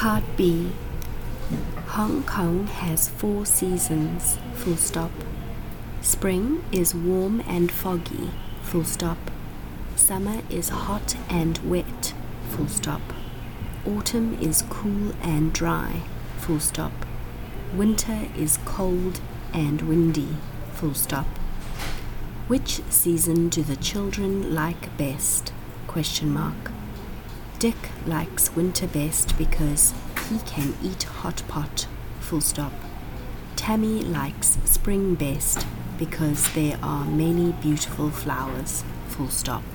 Part B. Hong Kong has 4 seasons, full stop. Spring is warm and foggy, full stop. Summer is hot and wet, full stop. Autumn is cool and dry, full stop. Winter is cold and windy, full stop. Which season do the children like best? Question mark. Dick likes winter best because he can eat hot pot, full stop. Tammy likes spring best because there are many beautiful flowers, full stop.